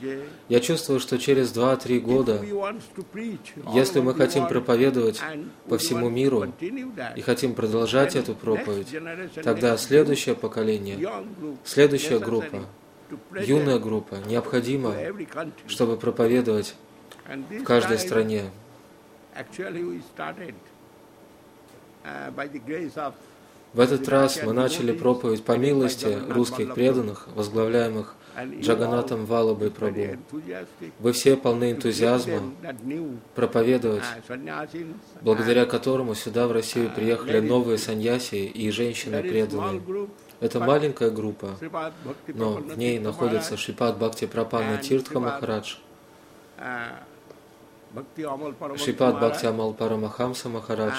Я чувствую, что через 2-3 года, если мы хотим проповедовать по всему миру и хотим продолжать эту проповедь, тогда следующее поколение, следующая группа, юная группа, необходимо, чтобы проповедовать в каждой стране. В этот раз мы начали проповедь по милости русских преданных, возглавляемых Джаганатом Валлабхой Прабху. Вы все полны энтузиазма проповедовать, благодаря которому сюда в Россию приехали новые саньяси и женщины преданные. Это маленькая группа, но в ней находится Шрипад Бхакти Прапанна Тиртха Махарадж, Шрипад Бхакти Амал Парамахамса Махарадж,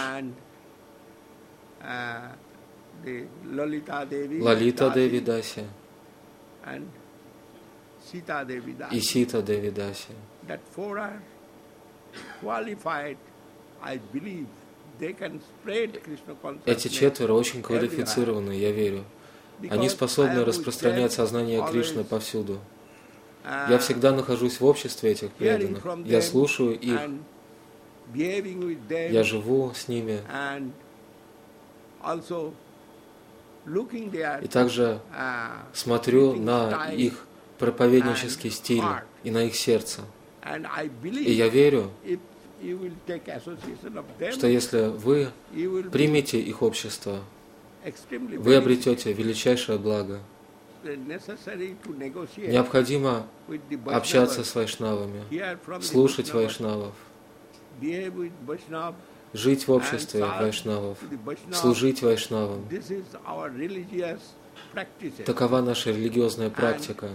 Лалита Деви Даси и Сита Деви Даси. Эти четверо очень квалифицированы, я верю. Они способны распространять сознание Кришны повсюду. Я всегда нахожусь в обществе этих преданных. Я слушаю их. Я живу с ними. И также смотрю на их проповеднический стиль и на их сердце. И я верю, что если вы примете их общество, вы обретете величайшее благо. Необходимо общаться с вайшнавами, слушать вайшнавов, жить в обществе вайшнавов, служить вайшнавам. Такова наша религиозная практика.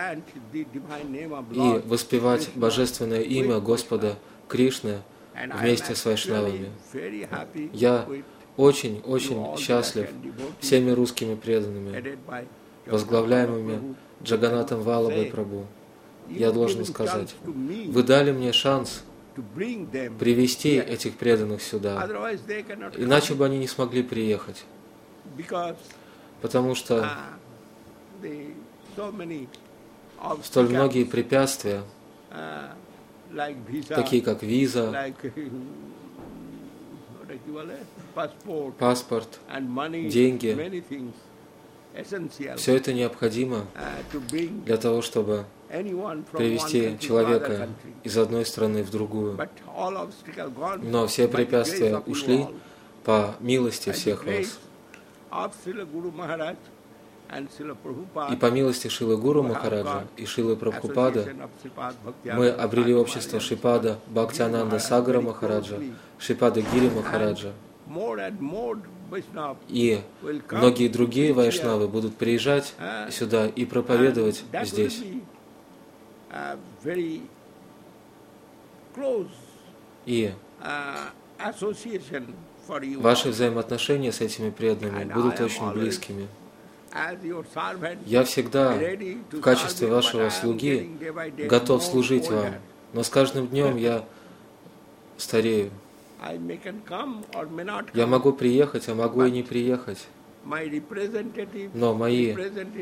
И воспевать божественное имя Господа Кришны вместе с вайшнавами. Я очень счастлив всеми русскими преданными, возглавляемыми Джаганатом Валлабхой Прабху. Я должен сказать, вы дали мне шанс привести этих преданных сюда, иначе бы они не смогли приехать, потому что столь многие препятствия, такие как виза, паспорт, деньги, все это необходимо для того, чтобы привести человека из одной страны в другую. Но все препятствия ушли по милости всех вас. И по милости Шрилы Гуру Махараджа и Шрилы Прабхупады мы обрели общество Шрипада Бхактиананда Сагара Махараджа, Шрипада Гири Махараджа. И многие другие вайшнавы будут приезжать сюда и проповедовать здесь. И ваши взаимоотношения с этими преданными будут очень близкими. Я всегда в качестве вашего слуги готов служить вам, но с каждым днем я старею. Я могу приехать, а могу и не приехать. Но мои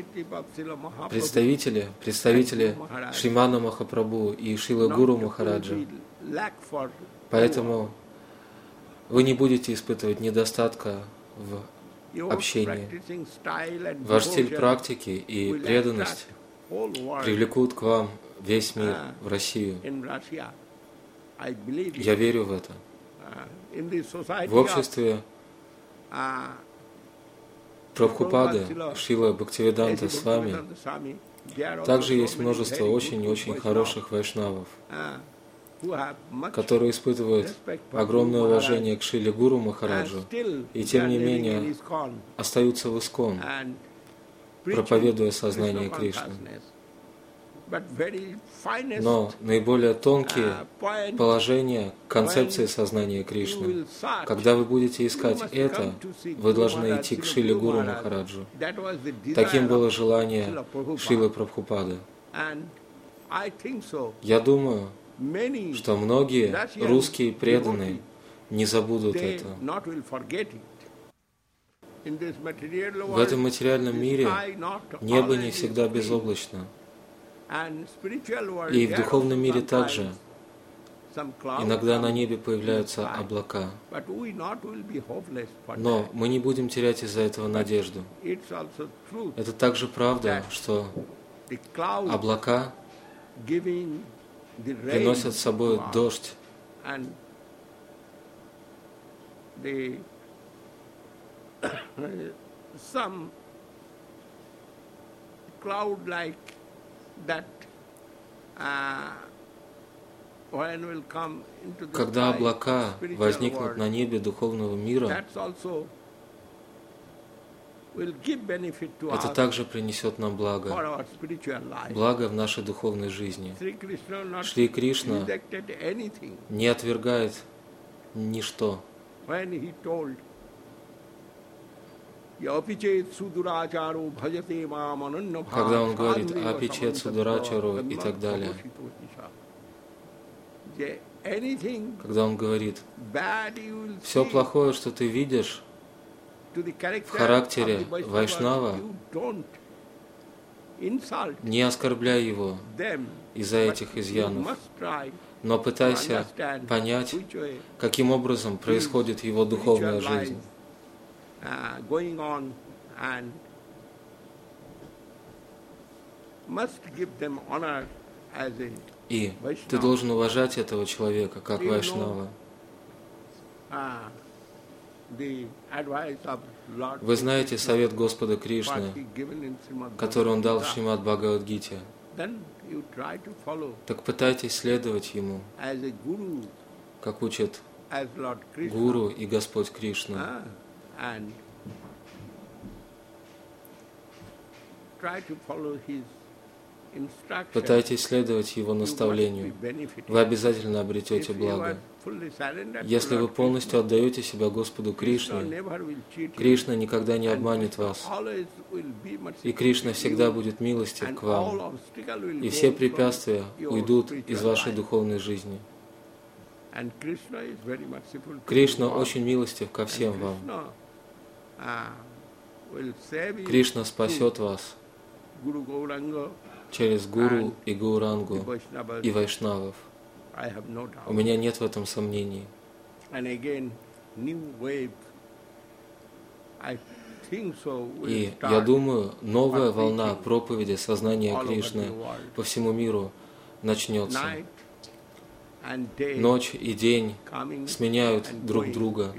представители Шримана Махапрабху и Шрилы Гуру Махараджа, поэтому вы не будете испытывать недостатка в общении. Ваш стиль практики и преданность привлекут к вам весь мир, в Россию. Я верю в это. В обществе Прабхупады, Шрила Бхактивиданта Свами, также есть множество очень хороших вайшнавов, которые испытывают огромное уважение к Шриле Гуру Махараджу и тем не менее остаются в Искон, проповедуя сознание Кришны. Но наиболее тонкие положения концепции сознания Кришны, когда вы будете искать это, вы должны идти к Шриле Гуру Махараджу. Таким было желание Шрилы Прабхупады. Я думаю, что многие русские преданные не забудут это. В этом материальном мире небо не всегда безоблачно. И в духовном мире также иногда на небе появляются облака. Но мы не будем терять из-за этого надежду. Это также правда, что облака приносят с собой дождь. Когда облака возникнут на небе духовного мира, это также принесет нам благо, благо в нашей духовной жизни. Шри Кришна не отвергает ничто. Когда он говорит «Апичет судурачару» и так далее, когда он говорит «Все плохое, что ты видишь в характере Вайшнава, не оскорбляй его из-за этих изъянов, но пытайся понять, каким образом происходит его духовная жизнь». И ты должен уважать этого человека, как Вайшнава. Вы знаете совет Господа Кришны, который Он дал в Шримад Бхагавад-гите. Так пытайтесь следовать Ему, как учит Гуру и Господь Кришна. Пытайтесь следовать Его наставлению. Вы обязательно обретете благо. Если вы полностью отдаете себя Господу Кришне, Кришна никогда не обманет вас. И Кришна всегда будет милостив к вам. И все препятствия уйдут из вашей духовной жизни. Кришна очень милостив ко всем вам. Кришна спасет вас через Гуру и Гаурангу и Вайшнавов. У меня нет в этом сомнений. И я думаю, новая волна проповеди сознания Кришны по всему миру начнется. Ночь и день сменяют друг друга.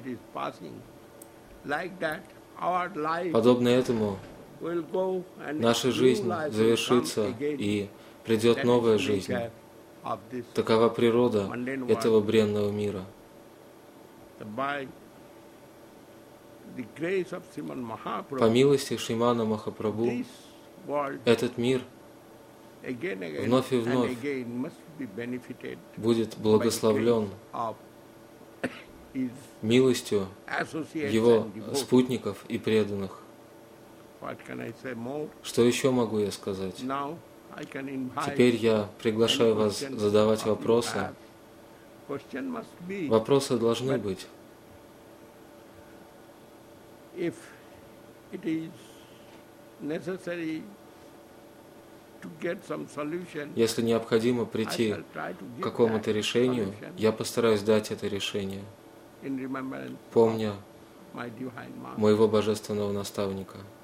Подобно этому наша жизнь завершится и придет новая жизнь. Такова природа этого бренного мира. По милости Шримана Махапрабху этот мир вновь и вновь будет благословлен милостью Его спутников и преданных. Что еще могу я сказать? Теперь я приглашаю вас задавать вопросы. Вопросы должны быть. Если необходимо прийти к какому-то решению, я постараюсь дать это решение, помня моего божественного наставника.